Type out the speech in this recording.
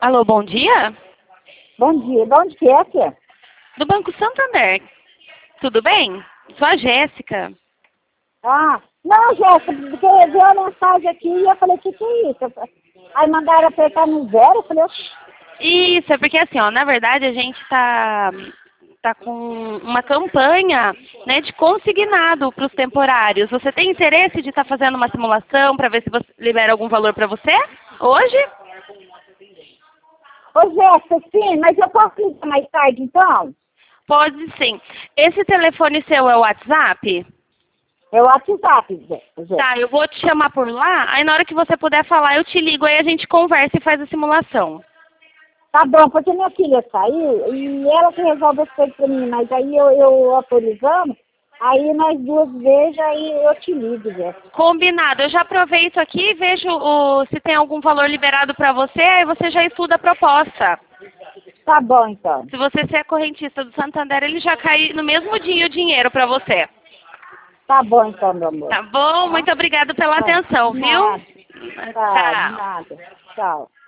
Alô, bom dia? Bom dia, de onde que é, tia? Do Banco Santander. Tudo bem? Sou a Jéssica. Ah, não, Jéssica, porque eu vi a mensagem aqui e eu falei, que é isso? Aí mandaram apertar no zero, eu falei, oxi, Isso, é porque assim, ó, na verdade a gente tá com uma campanha, né, de consignado para os temporários. Você tem interesse de estar fazendo uma simulação para ver se você libera algum valor para você hoje? ô Jéssica, sim, mas eu posso ligar mais tarde então? Pode sim. Esse telefone seu é o WhatsApp? É o WhatsApp, Jéssica. Tá, eu vou te chamar por lá, aí na hora que você puder falar eu te ligo, aí a gente conversa e faz a simulação. Tá bom, porque minha filha saiu e ela que resolve as coisas pra mim, mas aí eu autorizando, aí nós duas vejam, aí eu te ligo, Jéssica. Combinado. Eu já aproveito aqui e vejo se tem algum valor liberado para você, aí você já estuda a proposta. Tá bom, então. Se você ser correntista do Santander, ele já cai no mesmo dia o dinheiro para você. Tá bom, então, meu amor. Tá bom? Tá? Muito obrigada pela Tá. atenção, De viu? nada. Tá, de Tchau. nada. Tchau.